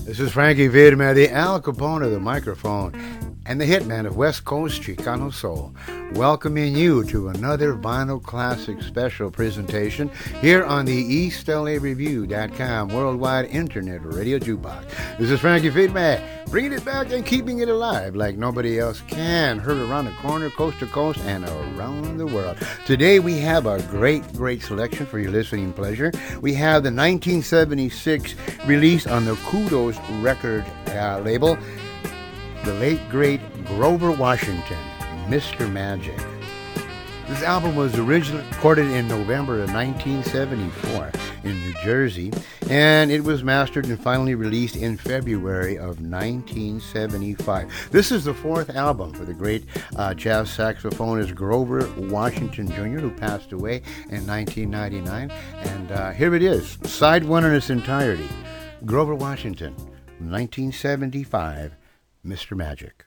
This is Frankie Vidma, the Al Capone of the microphone, and the hitman of West Coast Chicano Soul, welcoming you to another Vinyl Classic special presentation here on the EastLAReview.com worldwide internet radio jukebox. This is Frankie Vidma, bringing it back and keeping it alive like nobody else can. Heard around the corner, coast to coast, and around the world. Today we have a great selection for your listening pleasure. We have the 1976 release on the Kudos record label, the late great Grover Washington, Mr. Magic. This album was originally recorded in November of 1974 in New Jersey, and it was mastered and finally released in February of 1975. This is the fourth album for the great jazz saxophonist Grover Washington Jr., who passed away in 1999. And here it is, side one in its entirety. Grover Washington, 1975, Mr. Magic.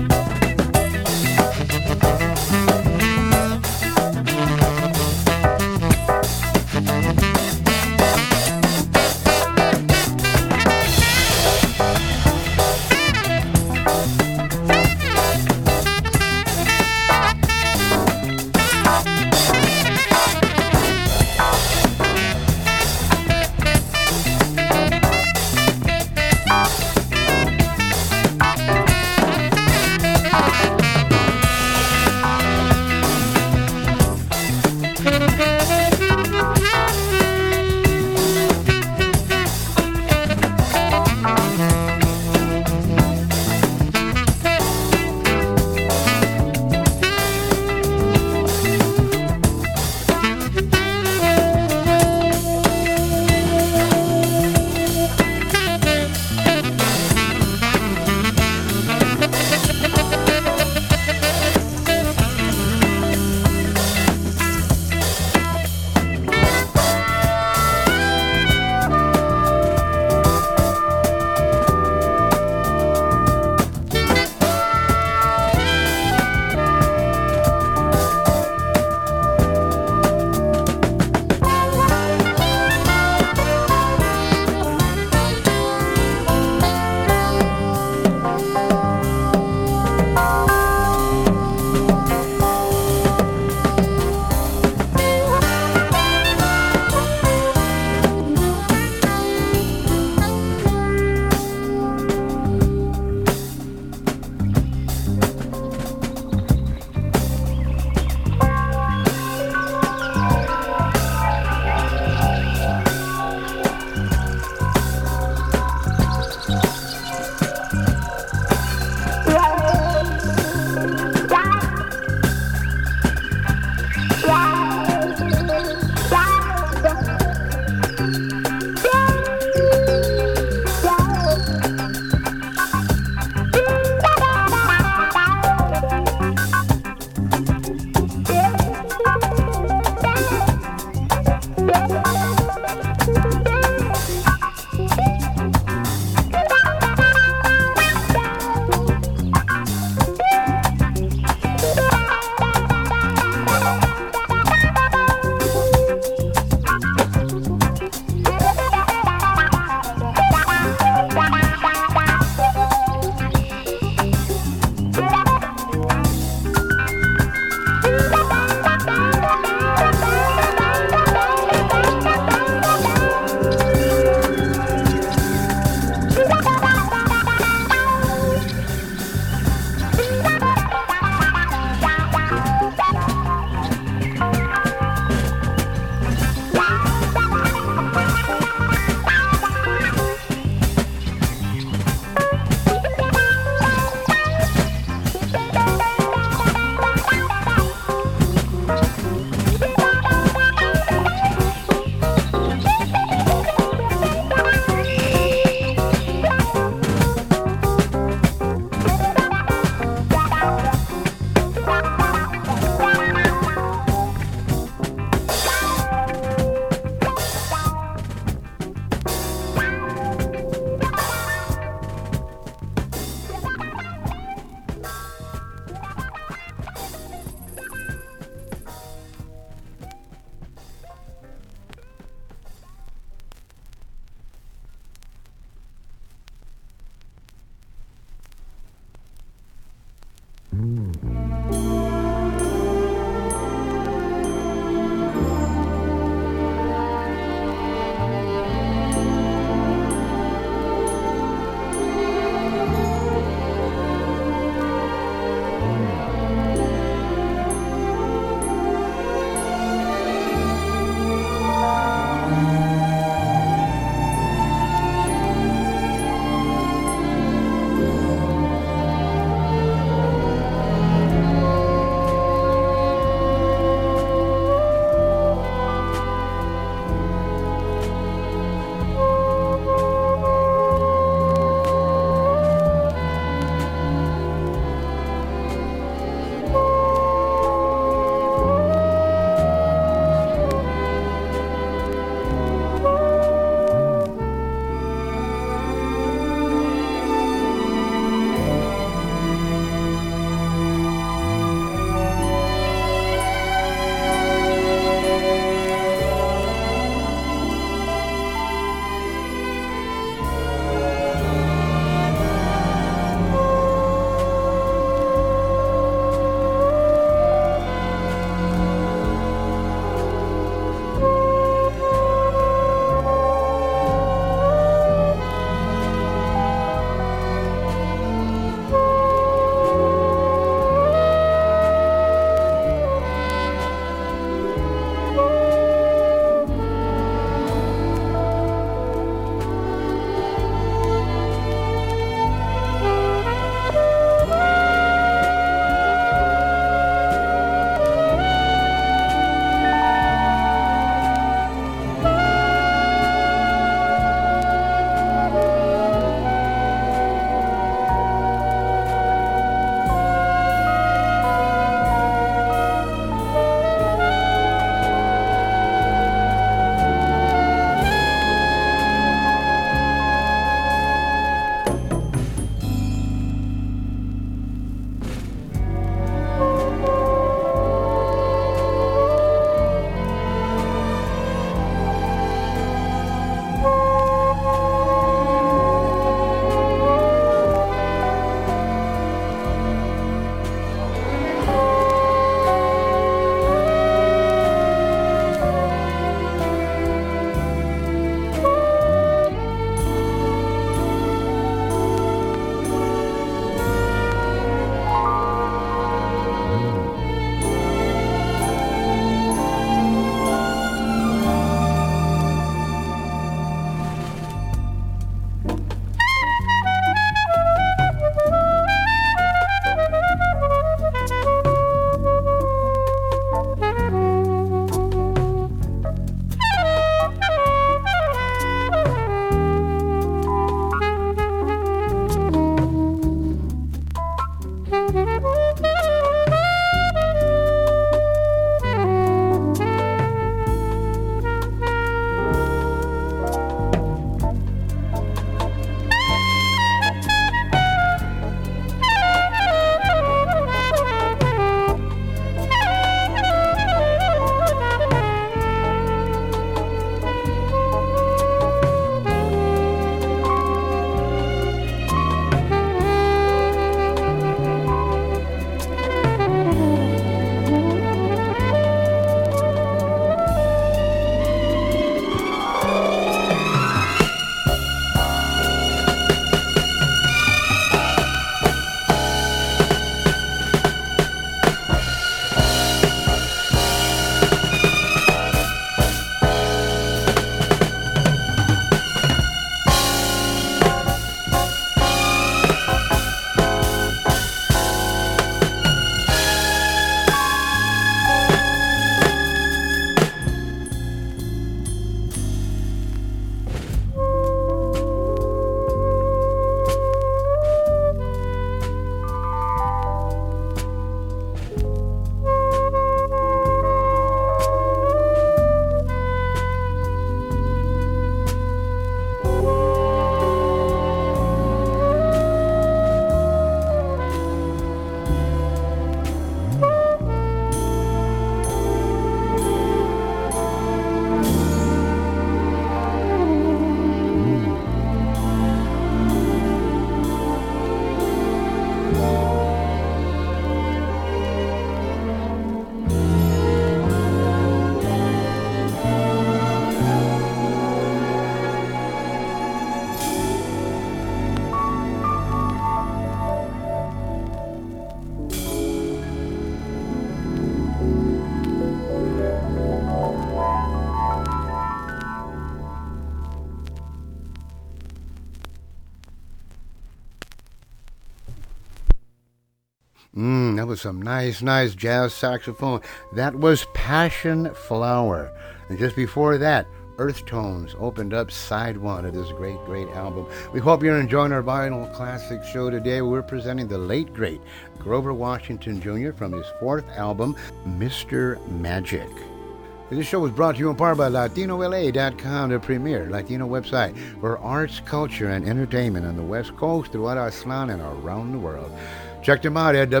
That was some nice jazz saxophone. That was Passion Flower. And just before that, Earth Tones opened up side one of this great album. We hope you're enjoying our Vinyl Classic show today. We're presenting the late, great Grover Washington Jr. from his fourth album, Mr. Magic. This show was brought to you in part by LatinoLA.com, the premier Latino website for arts, culture, and entertainment on the West Coast, throughout Aztlán, and around the world. Check them out at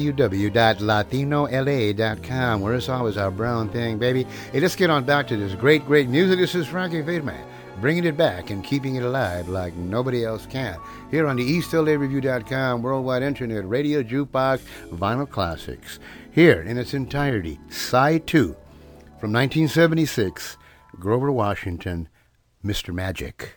www.latinolaA.com, where it's always our brown thing, baby. Hey, let's get on back to this great music. This is Frankie Firme, bringing it back and keeping it alive like nobody else can. Here on the EastLAReview.com worldwide internet radio jukebox Vinyl Classics. Here in its entirety, Side 2 from 1976, Grover Washington, Mr. Magic.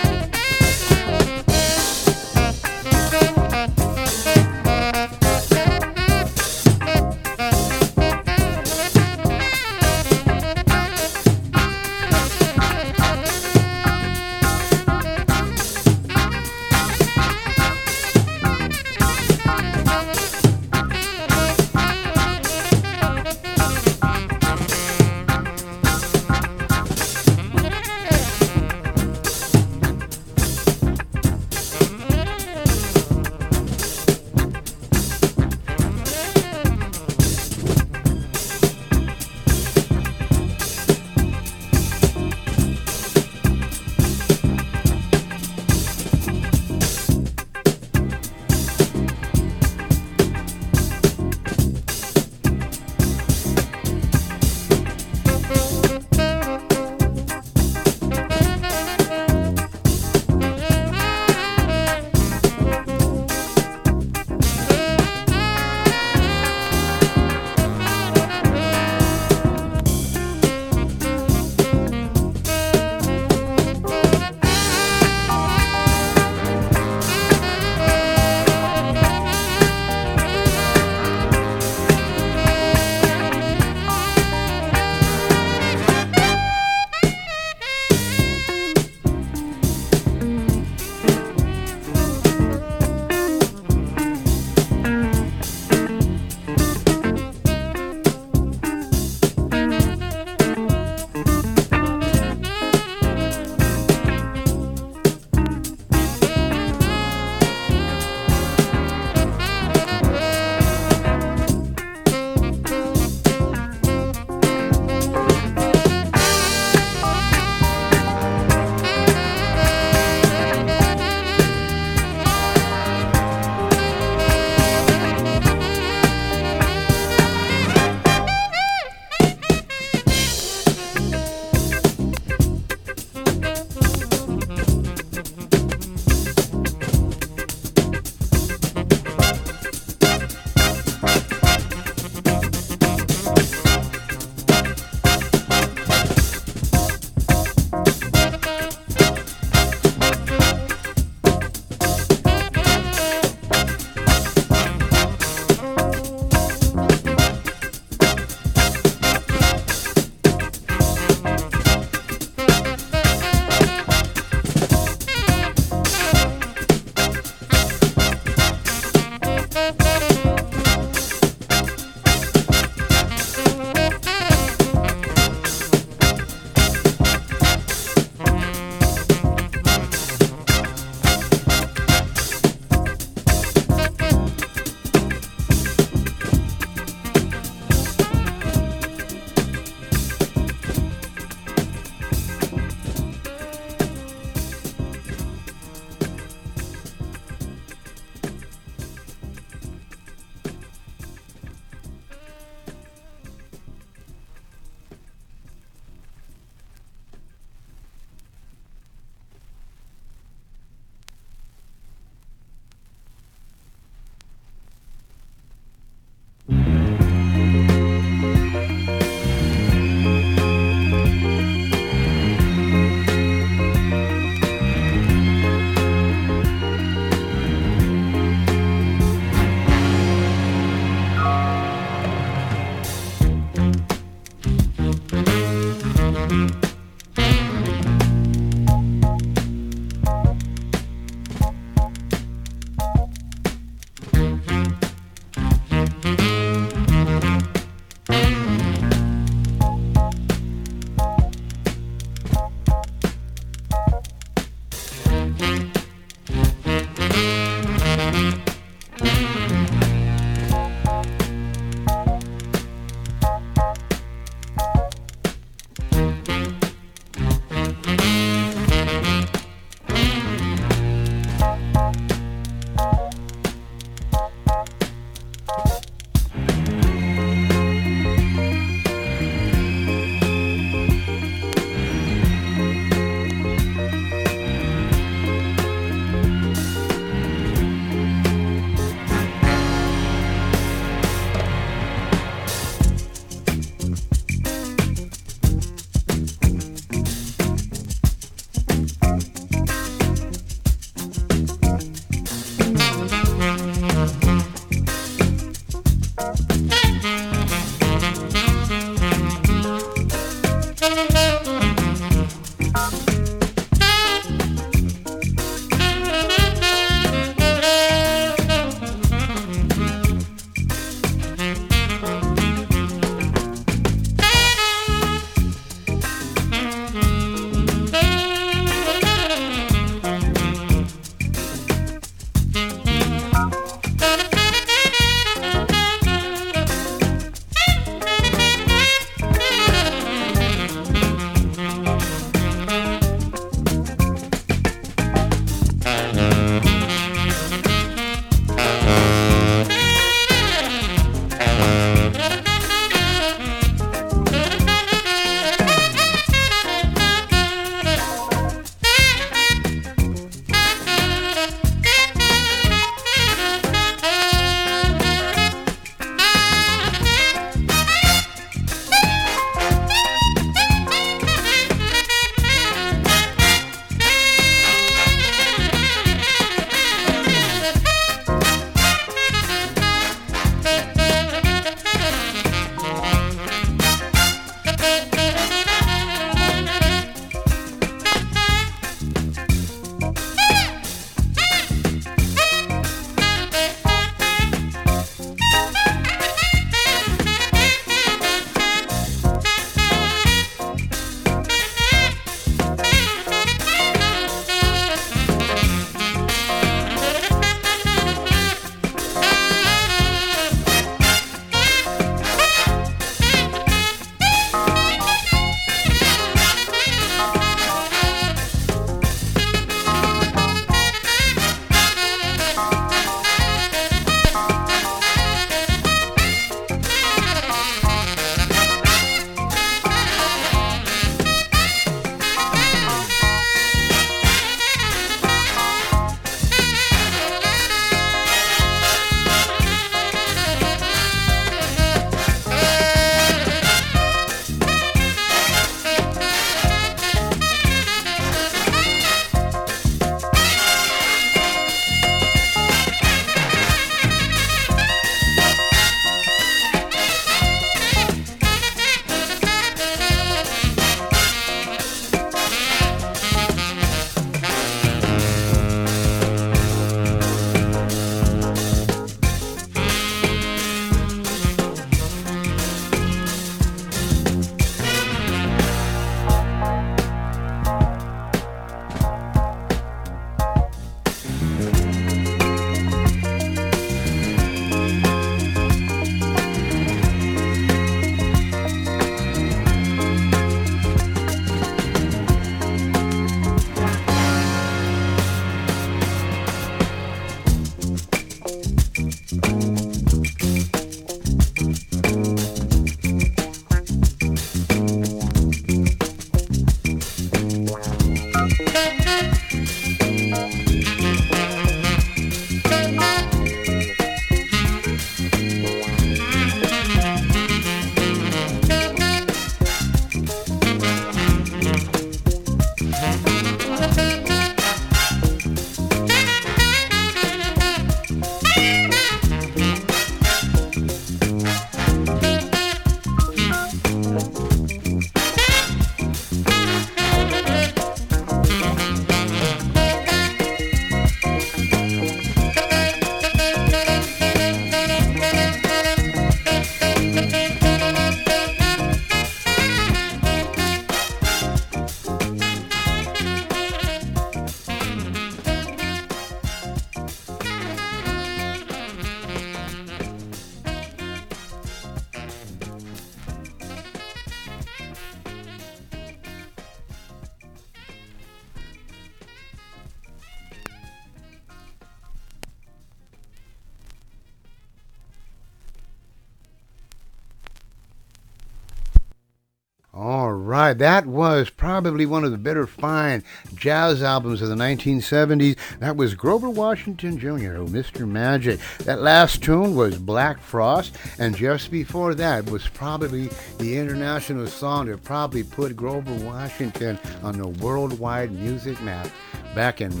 right, that was probably one of the better fine jazz albums of the 1970s. That was Grover Washington Jr., Mr. Magic. That last tune was Black Frost, and just before that was probably the international song that probably put Grover Washington on the worldwide music map back in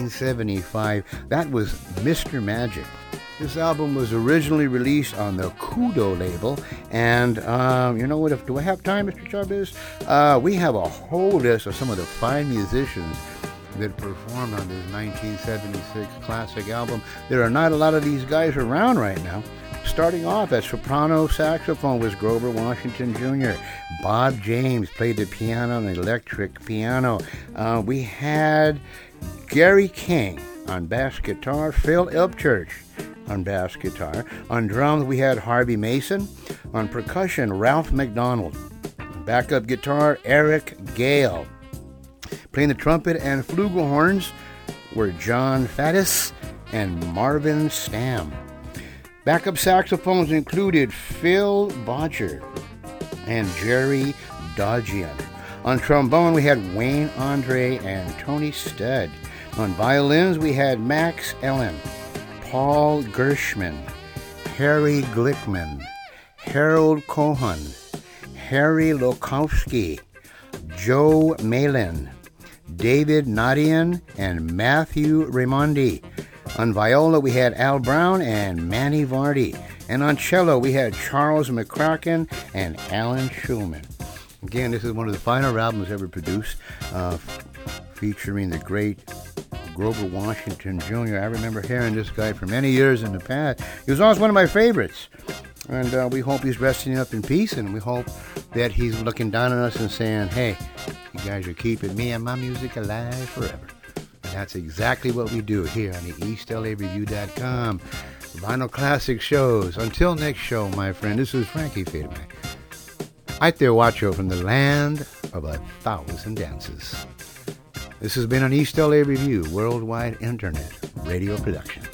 1975. That was Mr. Magic. This album was originally released on the Kudo label, and you know what? Do I have time, Mr. Chavez? We have a whole list of some of the fine musicians that performed on this 1976 classic album. There are not a lot of these guys around right now. Starting off at soprano saxophone was Grover Washington Jr. Bob James played the piano and electric piano. We had Gary King on bass guitar, Phil Upchurch on bass guitar. On drums, we had Harvey Mason. On percussion, Ralph McDonald. Backup guitar, Eric Gale. Playing the trumpet and flugelhorns were John Faddis and Marvin Stamm. Backup saxophones included Phil Bodger and Jerry Dodgian. On trombone, we had Wayne Andre and Tony Studd. On violins, we had Max Ellen, Paul Gershman, Harry Glickman, Harold Cohen, Harry Lokowski, Joe Malin, David Nadian, and Matthew Raimondi. On viola, we had Al Brown and Manny Vardy. And on cello, we had Charles McCracken and Alan Schulman. Again, this is one of the finer albums ever produced, featuring the great Grover Washington Jr. I remember hearing this guy for many years in the past. He was always one of my favorites. And we hope he's resting up in peace, and we hope that he's looking down on us and saying, hey, you guys are keeping me and my music alive forever. And that's exactly what we do here on the EastLAReview.com Vinyl Classic shows. Until next show, my friend, this is Frankie Federman. I there watch you from the land of 1,000 dances. This has been an East LA Review Worldwide Internet Radio Production.